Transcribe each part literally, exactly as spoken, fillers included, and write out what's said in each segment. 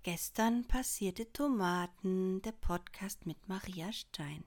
Gestern passierte Tomaten, der Podcast mit Maria Stein.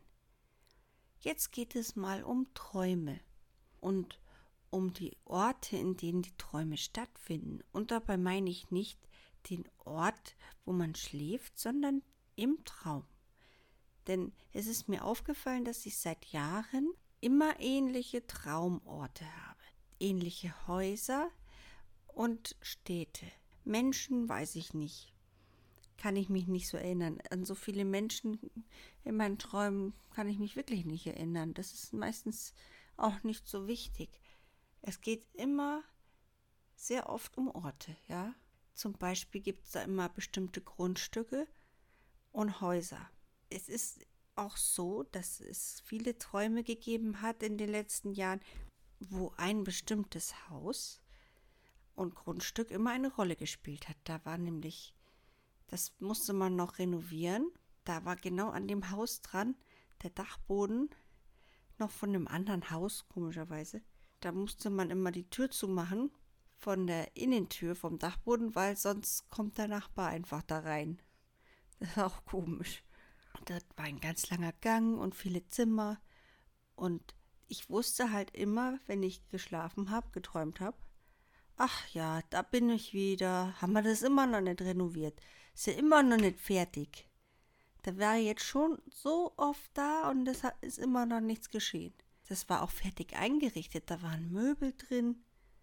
Jetzt geht es mal um Träume und um die Orte, in denen die Träume stattfinden. Und dabei meine ich nicht den Ort, wo man schläft, sondern im Traum. Denn es ist mir aufgefallen, dass ich seit Jahren immer ähnliche Traumorte habe. Ähnliche Häuser und Städte. Menschen weiß ich nicht. Kann ich mich nicht so erinnern. An so viele Menschen in meinen Träumen kann ich mich wirklich nicht erinnern. Das ist meistens auch nicht so wichtig. Es geht immer sehr oft um Orte, ja. Zum Beispiel gibt es da immer bestimmte Grundstücke und Häuser. Es ist auch so, dass es viele Träume gegeben hat in den letzten Jahren, wo ein bestimmtes Haus und Grundstück immer eine Rolle gespielt hat. Da war nämlich Das musste man noch renovieren. Da war genau an dem Haus dran der Dachboden noch von einem anderen Haus, komischerweise. Da musste man immer die Tür zumachen von der Innentür vom Dachboden, weil sonst kommt der Nachbar einfach da rein. Das ist auch komisch. Da war ein ganz langer Gang und viele Zimmer. Und ich wusste halt immer, wenn ich geschlafen habe, geträumt habe, ach ja, da bin ich wieder. Haben wir das immer noch nicht renoviert? Ist ja immer noch nicht fertig. Da war jetzt schon so oft da und es ist immer noch nichts geschehen. Das war auch fertig eingerichtet. Da waren Möbel drin,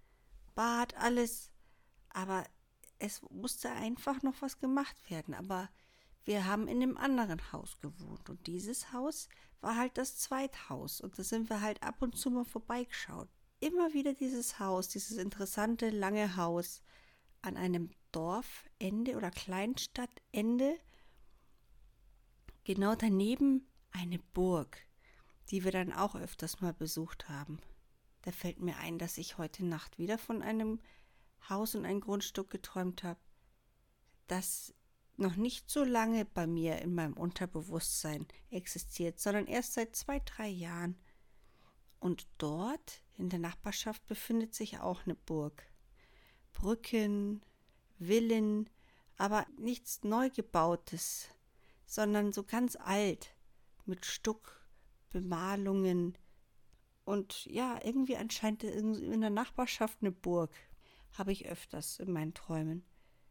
Bad, alles. Aber es musste einfach noch was gemacht werden. Aber wir haben in einem anderen Haus gewohnt. Und dieses Haus war halt das Zweithaus. Und da sind wir halt ab und zu mal vorbeigeschaut. Immer wieder dieses Haus, dieses interessante lange Haus an einem Dorfende oder Kleinstadtende. Genau daneben eine Burg, die wir dann auch öfters mal besucht haben. Da fällt mir ein, dass ich heute Nacht wieder von einem Haus und einem Grundstück geträumt habe, das noch nicht so lange bei mir in meinem Unterbewusstsein existiert, sondern erst seit zwei, drei Jahren. Und dort in der Nachbarschaft befindet sich auch eine Burg. Brücken, Villen, aber nichts Neugebautes, sondern so ganz alt, mit Stuckbemalungen. Und ja, irgendwie anscheinend in der Nachbarschaft eine Burg, habe ich öfters in meinen Träumen.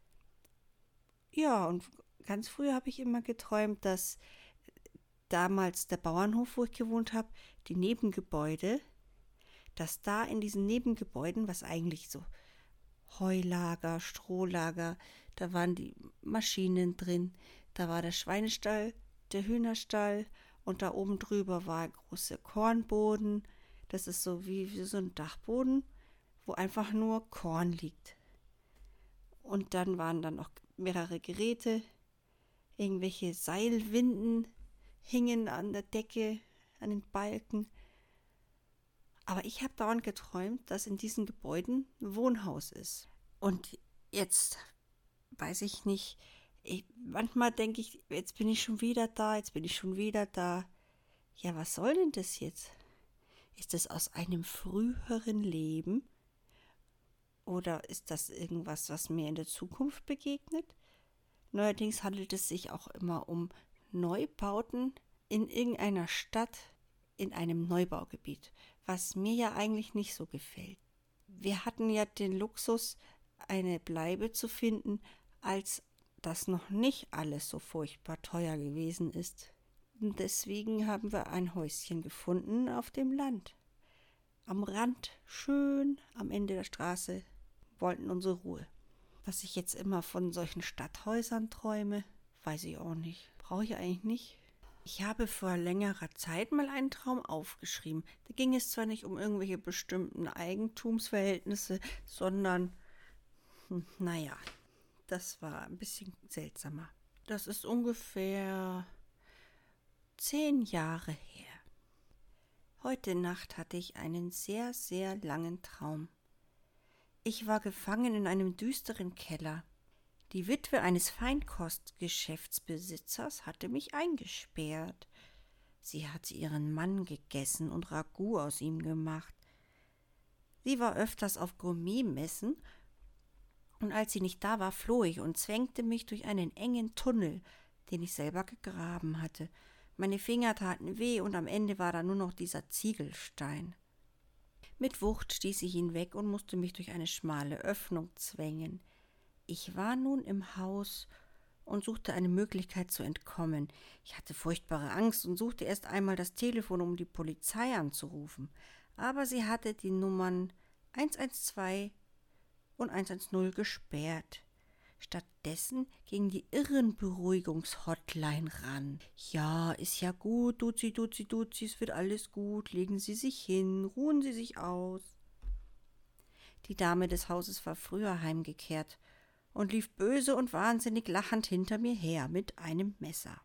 Ja, und ganz früh habe ich immer geträumt, dass damals der Bauernhof, wo ich gewohnt habe, die Nebengebäude, dass da in diesen Nebengebäuden, was eigentlich so Heulager, Strohlager, da waren die Maschinen drin, da war der Schweinestall, der Hühnerstall und da oben drüber war ein großer Kornboden. Das ist so wie, wie so ein Dachboden, wo einfach nur Korn liegt. Und dann waren da noch mehrere Geräte, irgendwelche Seilwinden hingen an der Decke, an den Balken. Aber ich habe dauernd geträumt, dass in diesen Gebäuden ein Wohnhaus ist. Und jetzt weiß ich nicht, ich, manchmal denke ich, jetzt bin ich schon wieder da, jetzt bin ich schon wieder da. Ja, was soll denn das jetzt? Ist das aus einem früheren Leben? Oder ist das irgendwas, was mir in der Zukunft begegnet? Neuerdings handelt es sich auch immer um Neubauten in irgendeiner Stadt, in einem Neubaugebiet, was mir ja eigentlich nicht so gefällt. Wir hatten ja den Luxus, eine Bleibe zu finden, als das noch nicht alles so furchtbar teuer gewesen ist. Und deswegen haben wir ein Häuschen gefunden auf dem Land. Am Rand, schön am Ende der Straße, wollten unsere Ruhe. Was ich jetzt immer von solchen Stadthäusern träume, weiß ich auch nicht. Brauche ich eigentlich nicht. Ich habe vor längerer Zeit mal einen Traum aufgeschrieben. Da ging es zwar nicht um irgendwelche bestimmten Eigentumsverhältnisse, sondern, hm, naja, das war ein bisschen seltsamer. Das ist ungefähr zehn Jahre her. Heute Nacht hatte ich einen sehr, sehr langen Traum. Ich war gefangen in einem düsteren Keller. Die Witwe eines Feinkostgeschäftsbesitzers hatte mich eingesperrt. Sie hatte ihren Mann gegessen und Ragout aus ihm gemacht. Sie war öfters auf Gourmetmessen Und als sie nicht da war, floh ich und zwängte mich durch einen engen Tunnel, den ich selber gegraben hatte. Meine Finger taten weh und am Ende war da nur noch dieser Ziegelstein. Mit Wucht stieß ich ihn weg und musste mich durch eine schmale Öffnung zwängen. Ich war nun im Haus und suchte eine Möglichkeit zu entkommen. Ich hatte furchtbare Angst und suchte erst einmal das Telefon, um die Polizei anzurufen. Aber sie hatte die Nummern eins eins zwei und eins eins null gesperrt. Stattdessen ging die Irrenberuhigungs-Hotline ran. Ja, ist ja gut, Duzi, Duzi, Duzi, es wird alles gut, legen Sie sich hin, ruhen Sie sich aus. Die Dame des Hauses war früher heimgekehrt und lief böse und wahnsinnig lachend hinter mir her mit einem Messer.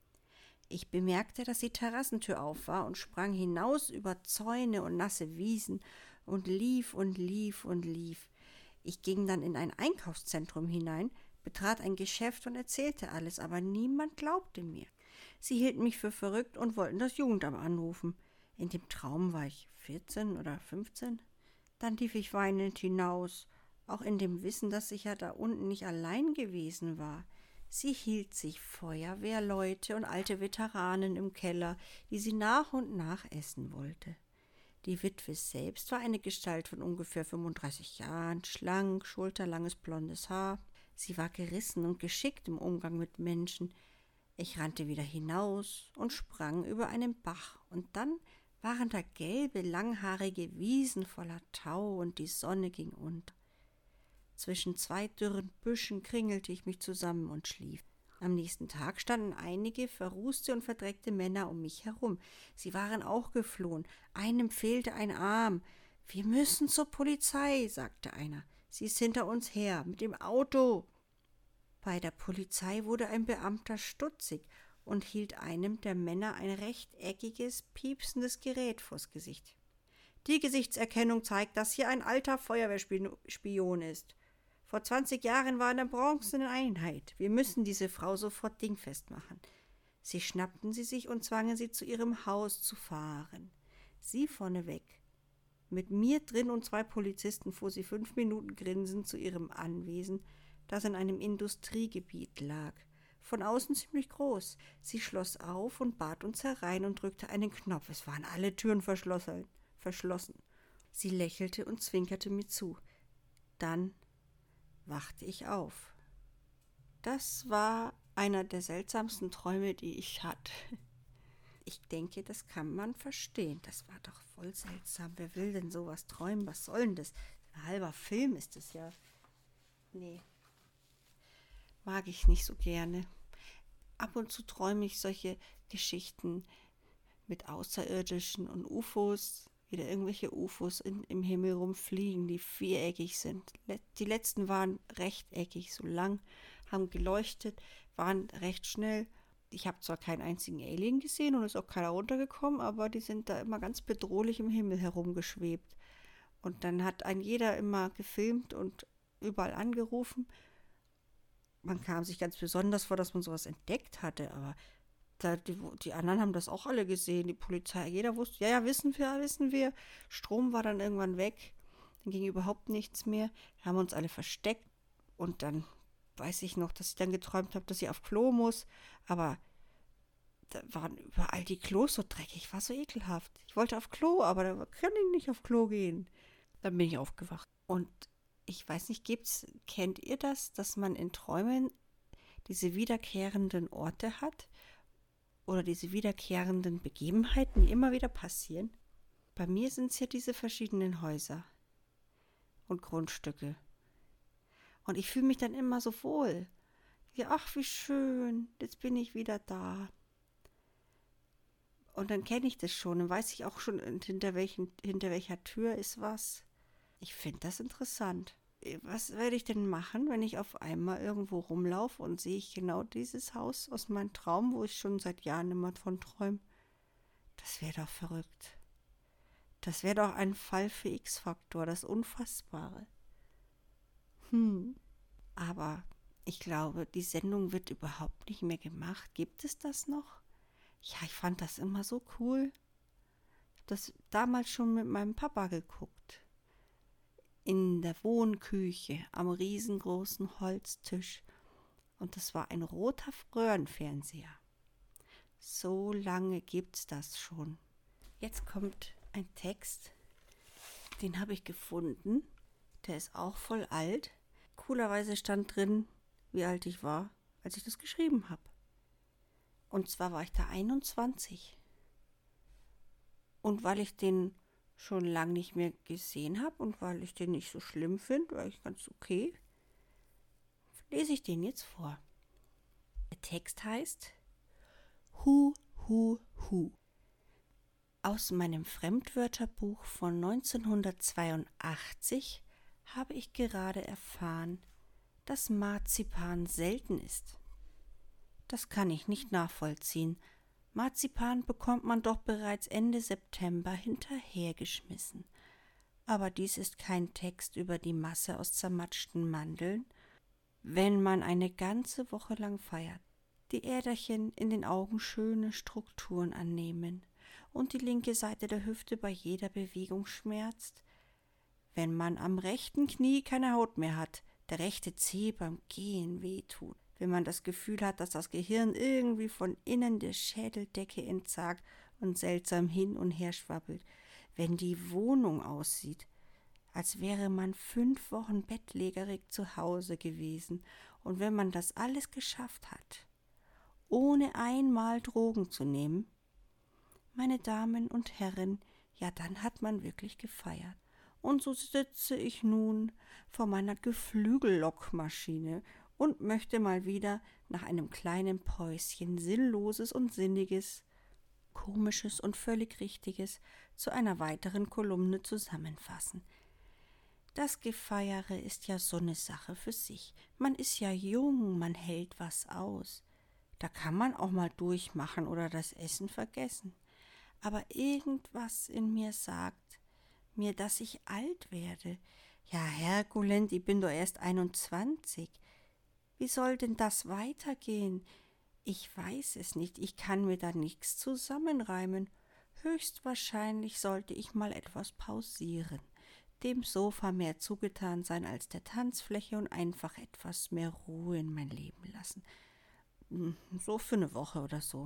Ich bemerkte, dass die Terrassentür auf war und sprang hinaus über Zäune und nasse Wiesen und lief und lief und lief. Ich ging dann in ein Einkaufszentrum hinein, betrat ein Geschäft und erzählte alles, aber niemand glaubte mir. Sie hielten mich für verrückt und wollten das Jugendamt anrufen. In dem Traum war ich vierzehn oder fünfzehn. Dann lief ich weinend hinaus, auch in dem Wissen, dass ich ja da unten nicht allein gewesen war. Sie hielt sich Feuerwehrleute und alte Veteranen im Keller, die sie nach und nach essen wollte. Die Witwe selbst war eine Gestalt von ungefähr fünfunddreißig Jahren, schlank, schulterlanges blondes Haar. Sie war gerissen und geschickt im Umgang mit Menschen. Ich rannte wieder hinaus und sprang über einen Bach, und dann waren da gelbe, langhaarige Wiesen voller Tau und die Sonne ging unter. Zwischen zwei dürren Büschen kringelte ich mich zusammen und schlief. Am nächsten Tag standen einige verrußte und verdreckte Männer um mich herum. Sie waren auch geflohen. Einem fehlte ein Arm. »Wir müssen zur Polizei«, sagte einer. »Sie ist hinter uns her, mit dem Auto.« Bei der Polizei wurde ein Beamter stutzig und hielt einem der Männer ein rechteckiges, piepsendes Gerät vors Gesicht. »Die Gesichtserkennung zeigt, dass hier ein alter Feuerwehrspion ist. Vor zwanzig Jahren war eine bronzene Einheit. Wir müssen diese Frau sofort dingfest machen.« Sie schnappten sie sich und zwangen sie, zu ihrem Haus zu fahren. Sie vorneweg. Mit mir drin und zwei Polizisten fuhr sie fünf Minuten grinsend zu ihrem Anwesen, das in einem Industriegebiet lag. Von außen ziemlich groß. Sie schloss auf und bat uns herein und drückte einen Knopf. Es waren alle Türen verschlossen. verschlossen. Sie lächelte und zwinkerte mir zu. Dann wachte ich auf. Das war einer der seltsamsten Träume, die ich hatte. Ich denke, das kann man verstehen. Das war doch voll seltsam. Wer will denn sowas träumen? Was soll denn das? Ein halber Film ist es ja. Nee, mag ich nicht so gerne. Ab und zu träume ich solche Geschichten mit Außerirdischen und U F Os, wieder irgendwelche U F Os in, im Himmel rumfliegen, die viereckig sind. Die letzten waren rechteckig, so lang, haben geleuchtet, waren recht schnell. Ich habe zwar keinen einzigen Alien gesehen und ist auch keiner runtergekommen, aber die sind da immer ganz bedrohlich im Himmel herumgeschwebt. Und dann hat ein jeder immer gefilmt und überall angerufen. Man kam sich ganz besonders vor, dass man sowas entdeckt hatte, aber da, die, die anderen haben das auch alle gesehen, die Polizei, jeder wusste, ja, ja, wissen wir, wissen wir. Strom war dann irgendwann weg, dann ging überhaupt nichts mehr. Wir haben uns alle versteckt und dann weiß ich noch, dass ich dann geträumt habe, dass ich auf Klo muss, aber da waren überall die Klos so dreckig, war so ekelhaft. Ich wollte auf Klo, aber da kann ich nicht auf Klo gehen. Dann bin ich aufgewacht. Und ich weiß nicht, gibt's, kennt ihr das, dass man in Träumen diese wiederkehrenden Orte hat oder diese wiederkehrenden Begebenheiten, die immer wieder passieren? Bei mir sind es ja diese verschiedenen Häuser und Grundstücke. Und ich fühle mich dann immer so wohl. Ja, ach, wie schön, jetzt bin ich wieder da. Und dann kenne ich das schon, dann weiß ich auch schon, hinter, welchen, hinter welcher Tür ist was. Ich finde das interessant. Was werde ich denn machen, wenn ich auf einmal irgendwo rumlaufe und sehe ich genau dieses Haus aus meinem Traum, wo ich schon seit Jahren immer von träume? Das wäre doch verrückt. Das wäre doch ein Fall für X-Faktor, das Unfassbare. Hm, aber ich glaube, die Sendung wird überhaupt nicht mehr gemacht. Gibt es das noch? Ja, ich fand das immer so cool. Ich habe das damals schon mit meinem Papa geguckt. in der Wohnküche am riesengroßen Holztisch. Und es war ein roter Röhrenfernseher. So lange gibt's das schon. Jetzt kommt ein Text, den habe ich gefunden. Der ist auch voll alt. Coolerweise stand drin, wie alt ich war, als ich das geschrieben habe. Und zwar war ich da einundzwanzig. Und weil ich den schon lange nicht mehr gesehen habe und weil ich den nicht so schlimm finde, war ich ganz okay, lese ich den jetzt vor. Der Text heißt Hu, Hu, Hu. Aus meinem Fremdwörterbuch von neunzehnhundertzweiundachtzig habe ich gerade erfahren, dass Marzipan selten ist. Das kann ich nicht nachvollziehen. Marzipan bekommt man doch bereits Ende September hinterhergeschmissen. Aber dies ist kein Text über die Masse aus zermatschten Mandeln, wenn man eine ganze Woche lang feiert, die Äderchen in den Augen schöne Strukturen annehmen und die linke Seite der Hüfte bei jeder Bewegung schmerzt, wenn man am rechten Knie keine Haut mehr hat, der rechte Zeh beim Gehen wehtut, wenn man das Gefühl hat, dass das Gehirn irgendwie von innen der Schädeldecke entsagt und seltsam hin und her schwabbelt, wenn die Wohnung aussieht, als wäre man fünf Wochen bettlägerig zu Hause gewesen, und wenn man das alles geschafft hat, ohne einmal Drogen zu nehmen, meine Damen und Herren, ja, dann hat man wirklich gefeiert. Und so sitze ich nun vor meiner Geflügellockmaschine und möchte mal wieder nach einem kleinen Päuschen Sinnloses und Sinniges, Komisches und völlig Richtiges zu einer weiteren Kolumne zusammenfassen. Das Gefeiere ist ja so eine Sache für sich. Man ist ja jung, man hält was aus. Da kann man auch mal durchmachen oder das Essen vergessen. Aber irgendwas in mir sagt mir, dass ich alt werde. Ja, Herkulent, ich bin doch erst einundzwanzig. Wie soll denn das weitergehen? Ich weiß es nicht, ich kann mir da nichts zusammenreimen. Höchstwahrscheinlich sollte ich mal etwas pausieren, dem Sofa mehr zugetan sein als der Tanzfläche und einfach etwas mehr Ruhe in mein Leben lassen. So für eine Woche oder so.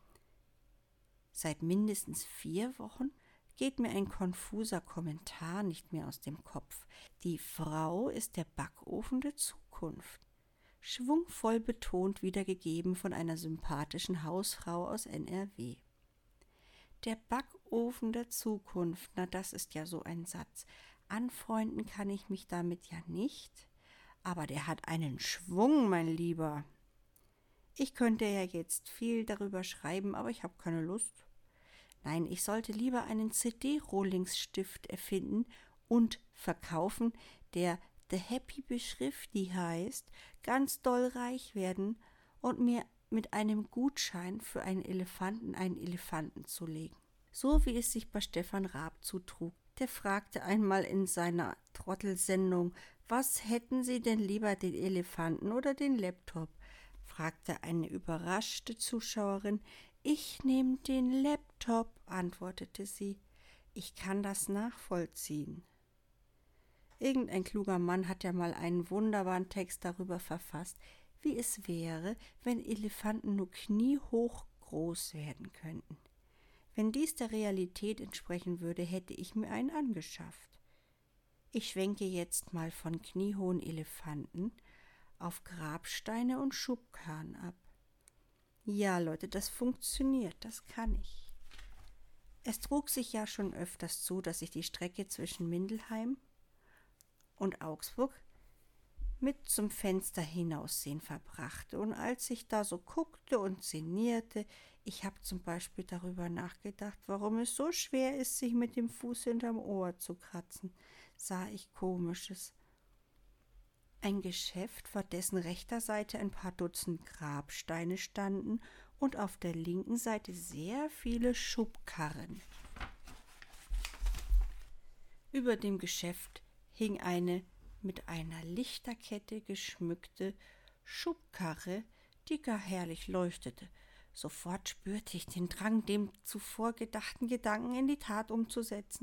Seit mindestens vier Wochen geht mir ein konfuser Kommentar nicht mehr aus dem Kopf. Die Frau ist der Backofen der Zukunft. Schwungvoll betont wiedergegeben von einer sympathischen Hausfrau aus N R W. Der Backofen der Zukunft, na das ist ja so ein Satz. Anfreunden kann ich mich damit ja nicht, aber der hat einen Schwung, mein Lieber. Ich könnte ja jetzt viel darüber schreiben, aber ich habe keine Lust. Nein, ich sollte lieber einen C D-Rohlingsstift erfinden und verkaufen, der The Happy Beschrifti heißt, ganz doll reich werden und mir mit einem Gutschein für einen Elefanten einen Elefanten zu legen. So wie es sich bei Stefan Raab zutrug. Der fragte einmal in seiner Trottelsendung, was hätten Sie denn lieber, den Elefanten oder den Laptop? Fragte eine überraschte Zuschauerin. Ich nehme den Laptop, antwortete sie. Ich kann das nachvollziehen. Irgendein kluger Mann hat ja mal einen wunderbaren Text darüber verfasst, wie es wäre, wenn Elefanten nur kniehoch groß werden könnten. Wenn dies der Realität entsprechen würde, hätte ich mir einen angeschafft. Ich schwenke jetzt mal von kniehohen Elefanten auf Grabsteine und Schubkarren ab. Ja, Leute, das funktioniert, das kann ich. Es trug sich ja schon öfters zu, dass ich die Strecke zwischen Mindelheim und Augsburg mit zum Fenster hinaussehen verbrachte. Und als ich da so guckte und sinnierte, ich habe zum Beispiel darüber nachgedacht, warum es so schwer ist, sich mit dem Fuß hinterm Ohr zu kratzen, sah ich Komisches. Ein Geschäft, vor dessen rechter Seite ein paar Dutzend Grabsteine standen und auf der linken Seite sehr viele Schubkarren. Über dem Geschäft hing eine mit einer Lichterkette geschmückte Schubkarre, die gar herrlich leuchtete. Sofort spürte ich den Drang, dem zuvor gedachten Gedanken in die Tat umzusetzen.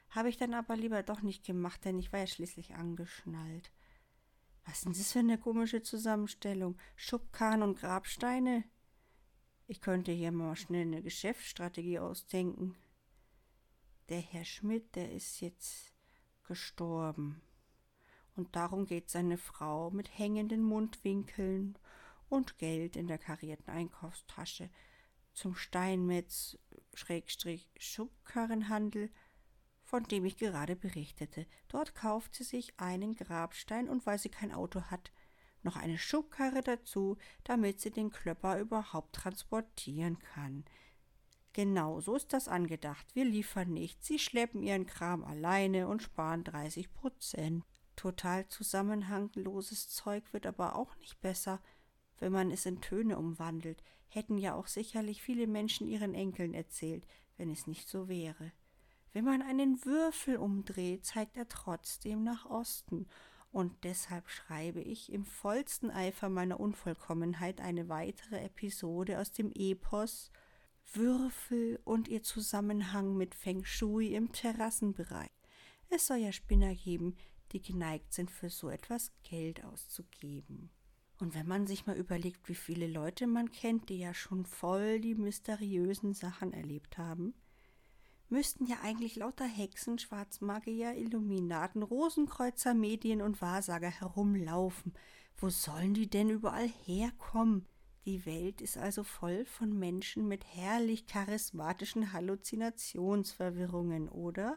Habe ich dann aber lieber doch nicht gemacht, denn ich war ja schließlich angeschnallt. Was ist denn das für eine komische Zusammenstellung? Schubkarren und Grabsteine? Ich könnte hier mal schnell eine Geschäftsstrategie ausdenken. Der Herr Schmidt, der ist jetzt gestorben. Und darum geht seine Frau mit hängenden Mundwinkeln und Geld in der karierten Einkaufstasche zum Steinmetz Schrägstrich Schubkarrenhandel, von dem ich gerade berichtete. Dort kauft sie sich einen Grabstein und weil sie kein Auto hat, noch eine Schubkarre dazu, damit sie den Klöpper überhaupt transportieren kann. Genau, so ist das angedacht. Wir liefern nicht. Sie schleppen ihren Kram alleine und sparen dreißig Prozent. Total zusammenhangloses Zeug wird aber auch nicht besser, wenn man es in Töne umwandelt. Hätten ja auch sicherlich viele Menschen ihren Enkeln erzählt, wenn es nicht so wäre. Wenn man einen Würfel umdreht, zeigt er trotzdem nach Osten. Und deshalb schreibe ich im vollsten Eifer meiner Unvollkommenheit eine weitere Episode aus dem Epos Würfel und ihr Zusammenhang mit Feng Shui im Terrassenbereich. Es soll ja Spinner geben, die geneigt sind, für so etwas Geld auszugeben. Und wenn man sich mal überlegt, wie viele Leute man kennt, die ja schon voll die mysteriösen Sachen erlebt haben, müssten ja eigentlich lauter Hexen, Schwarzmagier, Illuminaten, Rosenkreuzer, Medien und Wahrsager herumlaufen. Wo sollen die denn überall herkommen? Die Welt ist also voll von Menschen mit herrlich charismatischen Halluzinationsverwirrungen, oder?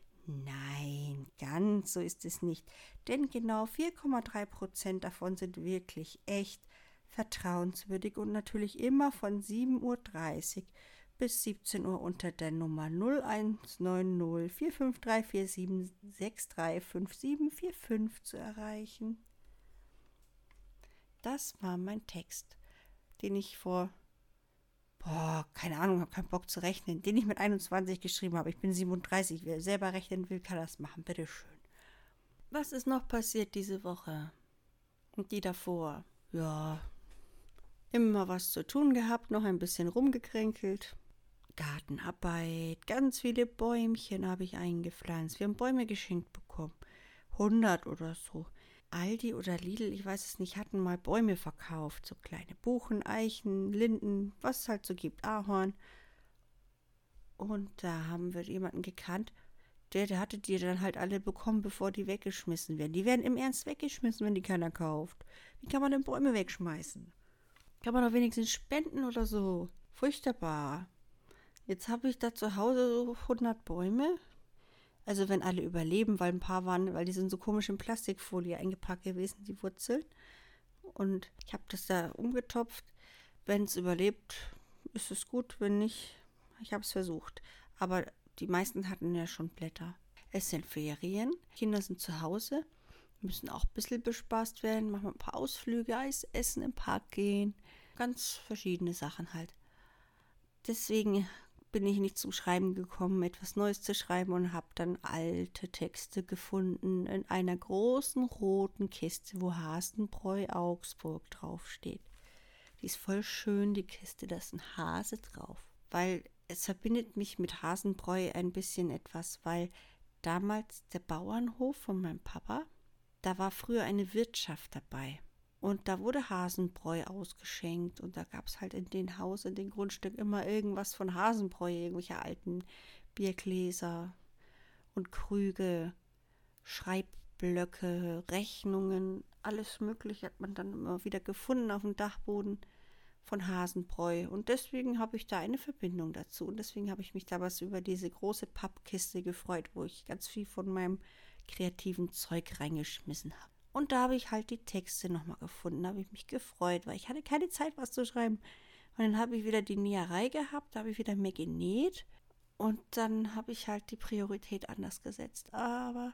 Nein, ganz so ist es nicht, denn genau vier Komma drei Prozent davon sind wirklich echt, vertrauenswürdig und natürlich immer von sieben Uhr dreißig bis siebzehn Uhr unter der Nummer null eins neun null vier fünf drei vier sieben sechs drei fünf sieben vier fünf zu erreichen. Das war mein Text, den ich vor, boah, keine Ahnung, habe keinen Bock zu rechnen, den ich mit einundzwanzig geschrieben habe. Ich bin siebenunddreißig, wer selber rechnen will, kann das machen, bitteschön. Was ist noch passiert diese Woche? Und die davor? Ja, immer was zu tun gehabt, noch ein bisschen rumgekränkelt. Gartenarbeit, ganz viele Bäumchen habe ich eingepflanzt. Wir haben Bäume geschenkt bekommen. hundert oder so. Aldi oder Lidl, ich weiß es nicht, hatten mal Bäume verkauft. So kleine Buchen, Eichen, Linden, was es halt so gibt, Ahorn. Und da haben wir jemanden gekannt, der, der hatte die dann halt alle bekommen, bevor die weggeschmissen werden. Die werden im Ernst weggeschmissen, wenn die keiner kauft. Wie kann man denn Bäume wegschmeißen? Kann man doch wenigstens spenden oder so. Furchtbar. Jetzt habe ich da zu Hause so hundert Bäume. Also wenn alle überleben, weil ein paar waren, weil die sind so komisch in Plastikfolie eingepackt gewesen, die Wurzeln. Und ich habe das da umgetopft. Wenn es überlebt, ist es gut. Wenn nicht, ich habe es versucht. Aber die meisten hatten ja schon Blätter. Es sind Ferien. Kinder sind zu Hause. Müssen auch ein bisschen bespaßt werden. Machen wir ein paar Ausflüge, Eis essen, im Park gehen. Ganz verschiedene Sachen halt. Deswegen bin ich nicht zum Schreiben gekommen, etwas Neues zu schreiben und habe dann alte Texte gefunden in einer großen roten Kiste, wo Hasenbräu Augsburg draufsteht. Die ist voll schön, die Kiste, da ist ein Hase drauf. Weil es verbindet mich mit Hasenbräu ein bisschen etwas, weil damals der Bauernhof von meinem Papa, da war früher eine Wirtschaft dabei. Und da wurde Hasenbräu ausgeschenkt und da gab es halt in den Haus, in den Grundstück immer irgendwas von Hasenbräu, irgendwelche alten Biergläser und Krüge, Schreibblöcke, Rechnungen, alles Mögliche hat man dann immer wieder gefunden auf dem Dachboden von Hasenbräu. Und deswegen habe ich da eine Verbindung dazu und deswegen habe ich mich damals über diese große Pappkiste gefreut, wo ich ganz viel von meinem kreativen Zeug reingeschmissen habe. Und da habe ich halt die Texte nochmal gefunden, da habe ich mich gefreut, weil ich hatte keine Zeit, was zu schreiben. Und dann habe ich wieder die Näherei gehabt, da habe ich wieder mehr genäht und dann habe ich halt die Priorität anders gesetzt. Aber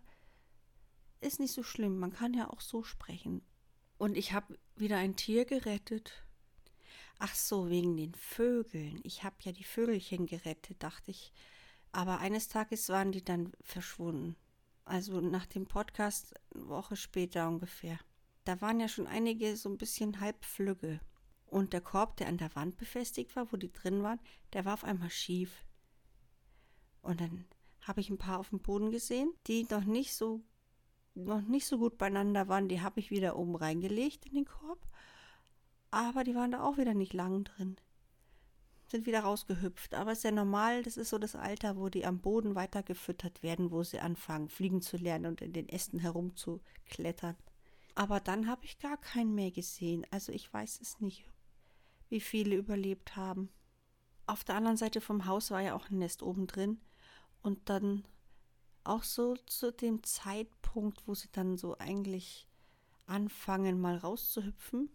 ist nicht so schlimm, man kann ja auch so sprechen. Und ich habe wieder ein Tier gerettet. Ach so, wegen den Vögeln. Ich habe ja die Vögelchen gerettet, dachte ich. Aber eines Tages waren die dann verschwunden. Also nach dem Podcast, eine Woche später ungefähr. Da waren ja schon einige so ein bisschen halb flügge. Und der Korb, der an der Wand befestigt war, wo die drin waren, der war auf einmal schief. Und dann habe ich ein paar auf dem Boden gesehen, die noch nicht so, noch nicht so gut beieinander waren. Die habe ich wieder oben reingelegt in den Korb. Aber die waren da auch wieder nicht lang drin. Sind wieder rausgehüpft. Aber es ist ja normal, das ist so das Alter, wo die am Boden weiter gefüttert werden, wo sie anfangen, fliegen zu lernen und in den Ästen herumzuklettern. Aber dann habe ich gar keinen mehr gesehen. Also ich weiß es nicht, wie viele überlebt haben. Auf der anderen Seite vom Haus war ja auch ein Nest oben drin. Und dann auch so zu dem Zeitpunkt, wo sie dann so eigentlich anfangen, mal rauszuhüpfen,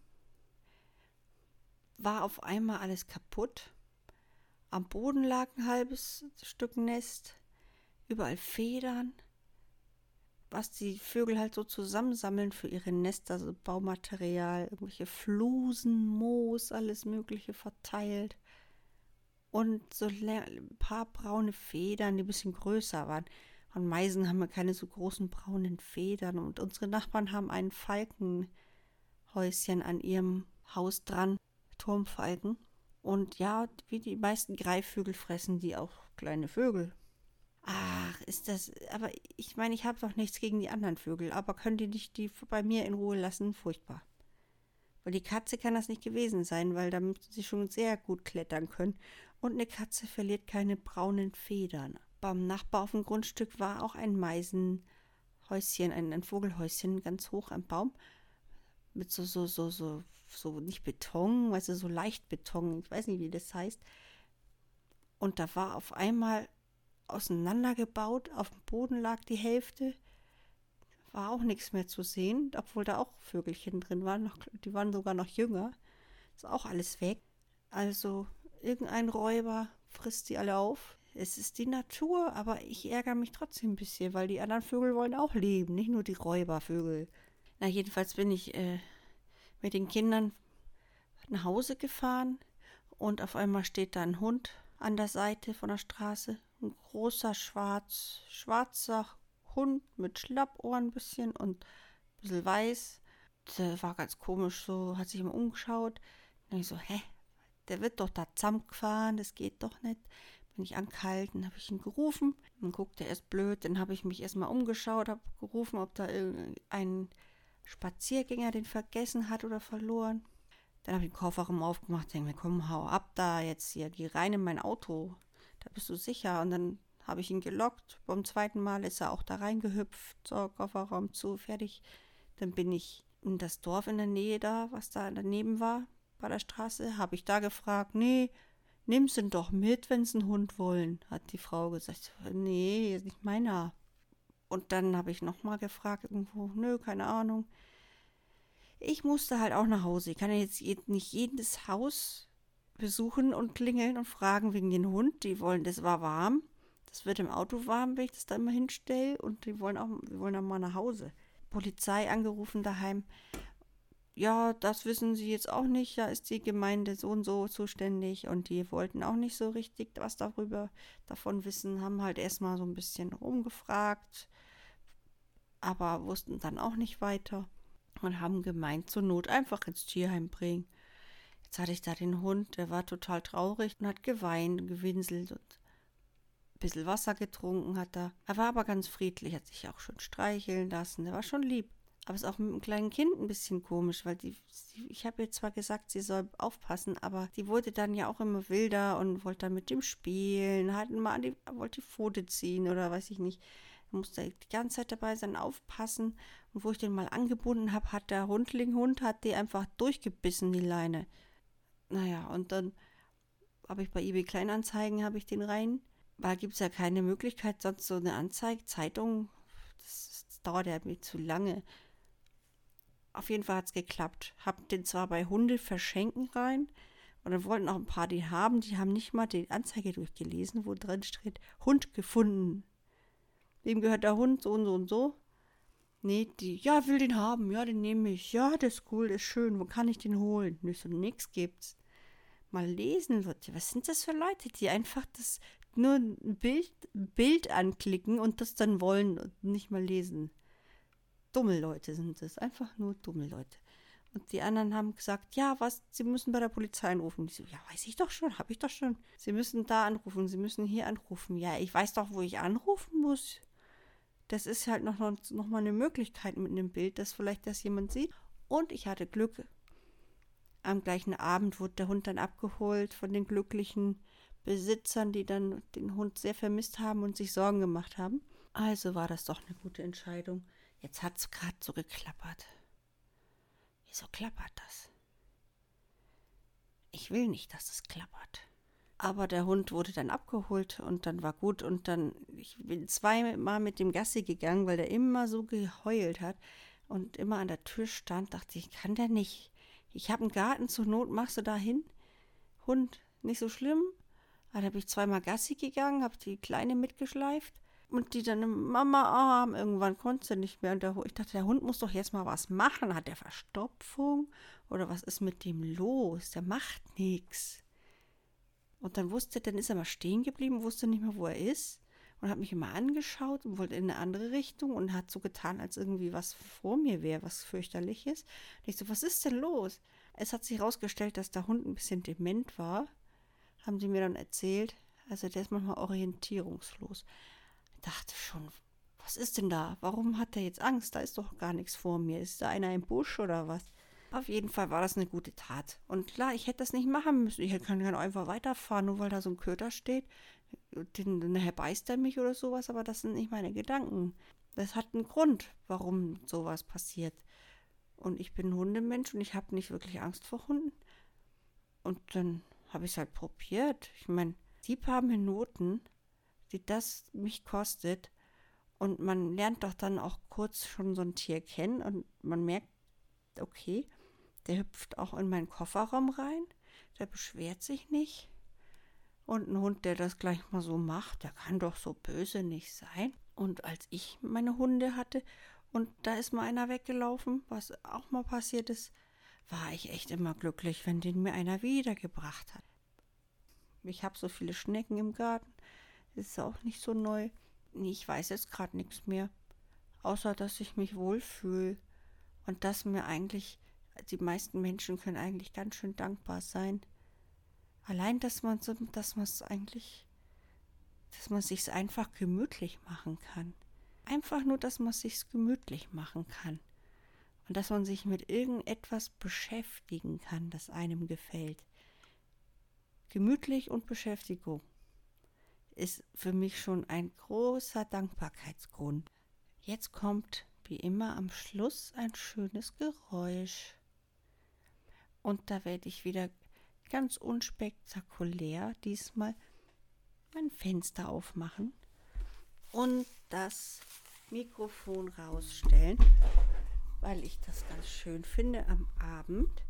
war auf einmal alles kaputt. Am Boden lag ein halbes Stück Nest, überall Federn, was die Vögel halt so zusammensammeln für ihre Nester, so Baumaterial, irgendwelche Flusen, Moos, alles Mögliche verteilt. Und so ein paar braune Federn, die ein bisschen größer waren. Und Meisen haben ja keine so großen braunen Federn. Und unsere Nachbarn haben ein Falkenhäuschen an ihrem Haus dran, Turmfalken. Und ja, wie die meisten Greifvögel fressen die auch kleine Vögel. Ach, ist das, aber ich meine, ich habe doch nichts gegen die anderen Vögel, aber könnt ihr nicht die bei mir in Ruhe lassen? Furchtbar. Weil die Katze kann das nicht gewesen sein, weil da müsste sie schon sehr gut klettern können. Und eine Katze verliert keine braunen Federn. Beim Nachbar auf dem Grundstück war auch ein Meisenhäuschen, ein, ein Vogelhäuschen ganz hoch am Baum. Mit so, so, so, so, so nicht Beton, weißt du, so leicht Beton, ich weiß nicht, wie das heißt. Und da war auf einmal auseinandergebaut, auf dem Boden lag die Hälfte, war auch nichts mehr zu sehen, obwohl da auch Vögelchen drin waren, noch, die waren sogar noch jünger, ist auch alles weg. Also irgendein Räuber frisst die alle auf. Es ist die Natur, aber ich ärgere mich trotzdem ein bisschen, weil die anderen Vögel wollen auch leben, nicht nur die Räubervögel. Na, jedenfalls bin ich äh, mit den Kindern nach Hause gefahren und auf einmal steht da ein Hund an der Seite von der Straße. Ein großer, schwarz, schwarzer Hund mit Schlappohren ein bisschen und ein bisschen weiß. Der war ganz komisch, so hat sich immer umgeschaut. Dann ich so, hä, der wird doch da zusammengefahren, das geht doch nicht. Bin ich angehalten, habe ich ihn gerufen. Dann guckte er erst blöd, dann habe ich mich erstmal umgeschaut, habe gerufen, ob da irgendein Spaziergänger den vergessen hat oder verloren. Dann habe ich den Kofferraum aufgemacht, denke mir, komm, hau ab da jetzt hier, geh rein in mein Auto, da bist du sicher. Und dann habe ich ihn gelockt. Beim zweiten Mal ist er auch da reingehüpft, so, Kofferraum zu, fertig. Dann bin ich in das Dorf in der Nähe da, was da daneben war, bei der Straße, habe ich da gefragt, nee, nimm's ihn doch mit, wenn sie einen Hund wollen, hat die Frau gesagt. Nee, ist nicht meiner. Und dann habe ich nochmal gefragt irgendwo, nö, keine Ahnung. Ich musste halt auch nach Hause. Ich kann ja jetzt nicht jedes Haus besuchen und klingeln und fragen wegen den Hund. Die wollen, das war warm. Das wird im Auto warm, wenn ich das da immer hinstelle. Und die wollen auch, die wollen auch mal nach Hause. Polizei angerufen daheim. Ja, das wissen sie jetzt auch nicht. Da ist die Gemeinde so und so zuständig. Und die wollten auch nicht so richtig was darüber davon wissen. Haben halt erstmal so ein bisschen rumgefragt. Aber wussten dann auch nicht weiter. Und haben gemeint, zur Not einfach ins Tierheim bringen. Jetzt hatte ich da den Hund, der war total traurig und hat geweint, gewinselt und ein bisschen Wasser getrunken hat er. Er war aber ganz friedlich, hat sich auch schon streicheln lassen, der war schon lieb. Aber es ist auch mit einem kleinen Kind ein bisschen komisch, weil die, die ich habe ihr zwar gesagt, sie soll aufpassen, aber die wurde dann ja auch immer wilder und wollte dann mit dem spielen, hat mal an die, wollte die Pfote ziehen oder weiß ich nicht. Musste die ganze Zeit dabei sein, aufpassen. Und wo ich den mal angebunden habe, hat der Hundling-Hund, hat die einfach durchgebissen, die Leine. Naja, und dann habe ich bei eBay Kleinanzeigen, habe ich den rein. Weil gibt es ja keine Möglichkeit, sonst so eine Anzeige, Zeitung, das, das dauert ja mir zu lange. Auf jeden Fall hat es geklappt. Hab den zwar bei Hunde verschenken rein. Und dann wollten auch ein paar die haben, die haben nicht mal die Anzeige durchgelesen, wo drin steht, Hund gefunden. Wem gehört der Hund, so und so und so? Nee, die, ja, will den haben, ja, den nehme ich. Ja, das ist cool, das ist schön, wo kann ich den holen? Nicht so, nix gibt's. Mal lesen, Leute, was sind das für Leute, die einfach das nur ein Bild, Bild anklicken und das dann wollen und nicht mal lesen? Dumme Leute sind das, einfach nur dumme Leute. Und die anderen haben gesagt, ja, was, Sie müssen bei der Polizei anrufen. Ich so, ja, weiß ich doch schon, habe ich doch schon. Sie müssen da anrufen, Sie müssen hier anrufen. Ja, ich weiß doch, wo ich anrufen muss. Das ist halt noch, noch, noch mal eine Möglichkeit mit einem Bild, dass vielleicht das jemand sieht. Und ich hatte Glück. Am gleichen Abend wurde der Hund dann abgeholt von den glücklichen Besitzern, die dann den Hund sehr vermisst haben und sich Sorgen gemacht haben. Also war das doch eine gute Entscheidung. Jetzt hat es gerade so geklappert. Wieso klappert das? Ich will nicht, dass es klappert. Aber der Hund wurde dann abgeholt und dann war gut. Und dann, ich bin zweimal mit dem Gassi gegangen, weil der immer so geheult hat und immer an der Tür stand, dachte ich, kann der nicht. Ich habe einen Garten, zur Not machst du da hin. Hund, nicht so schlimm. Dann habe ich zweimal Gassi gegangen, habe die Kleine mitgeschleift und die dann im Mama-Arm. Irgendwann konnte sie nicht mehr. Und der, ich dachte, der Hund muss doch jetzt mal was machen. Hat der Verstopfung? Oder was ist mit dem los? Der macht nichts. Und dann wusste, dann ist er mal stehen geblieben, wusste nicht mehr, wo er ist. Und hat mich immer angeschaut und wollte in eine andere Richtung und hat so getan, als irgendwie was vor mir wäre, was fürchterliches. Und ich so, was ist denn los? Es hat sich herausgestellt, dass der Hund ein bisschen dement war. Haben die mir dann erzählt. Also der ist manchmal orientierungslos. Ich dachte schon, was ist denn da? Warum hat der jetzt Angst? Da ist doch gar nichts vor mir. Ist da einer im Busch oder was? Auf jeden Fall war das eine gute Tat. Und klar, ich hätte das nicht machen müssen. Ich kann ja einfach weiterfahren, nur weil da so ein Köter steht. Den, nachher beißt er mich oder sowas, aber das sind nicht meine Gedanken. Das hat einen Grund, warum sowas passiert. Und ich bin ein Hundemensch und ich habe nicht wirklich Angst vor Hunden. Und dann habe ich es halt probiert. Ich meine, die paar Minuten, die das mich kostet, und man lernt doch dann auch kurz schon so ein Tier kennen und man merkt, okay, der hüpft auch in meinen Kofferraum rein, der beschwert sich nicht. Und ein Hund, der das gleich mal so macht, der kann doch so böse nicht sein. Und als ich meine Hunde hatte und da ist mal einer weggelaufen, was auch mal passiert ist, war ich echt immer glücklich, wenn den mir einer wiedergebracht hat. Ich habe so viele Schnecken im Garten, ist auch nicht so neu. Ich weiß jetzt gerade nichts mehr, außer dass ich mich wohlfühle und dass mir eigentlich, die meisten Menschen können eigentlich ganz schön dankbar sein. Allein, dass man so, dass man es eigentlich, dass man es sich einfach gemütlich machen kann. Einfach nur, dass man es sich gemütlich machen kann. Und dass man sich mit irgendetwas beschäftigen kann, das einem gefällt. Gemütlich und Beschäftigung ist für mich schon ein großer Dankbarkeitsgrund. Jetzt kommt, wie immer, am Schluss ein schönes Geräusch. Und da werde ich wieder ganz unspektakulär diesmal mein Fenster aufmachen und das Mikrofon rausstellen, weil ich das ganz schön finde am Abend,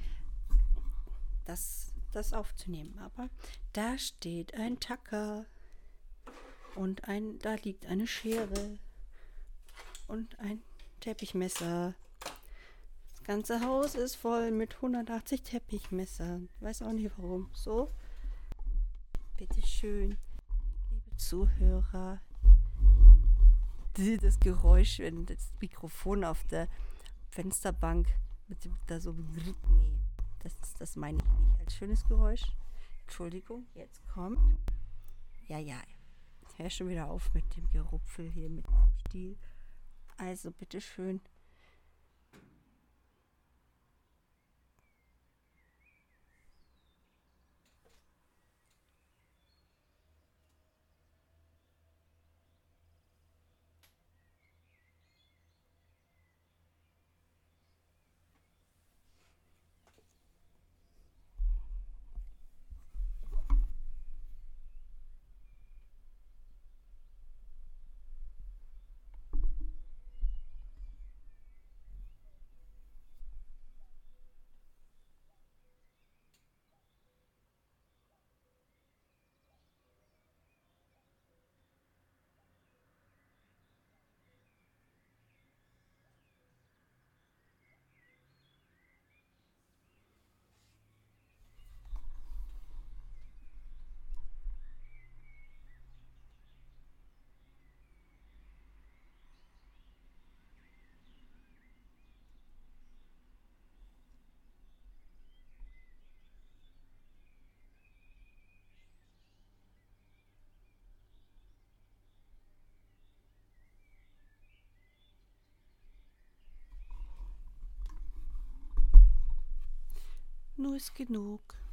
das, das aufzunehmen. Aber da steht ein Tacker und ein, da liegt eine Schere und ein Teppichmesser. Das ganze Haus ist voll mit hundertachtzig Teppichmessern. Ich weiß auch nicht warum. So, bitteschön, liebe Zuhörer. Das Geräusch, wenn das Mikrofon auf der Fensterbank mit dem da so. Nee, das, ist, das meine ich nicht als schönes Geräusch. Entschuldigung, jetzt kommt. Ja, ja, ich höre schon wieder auf mit dem Gerupfel hier, mit dem Stiel. Also, bitteschön. nur ist genug.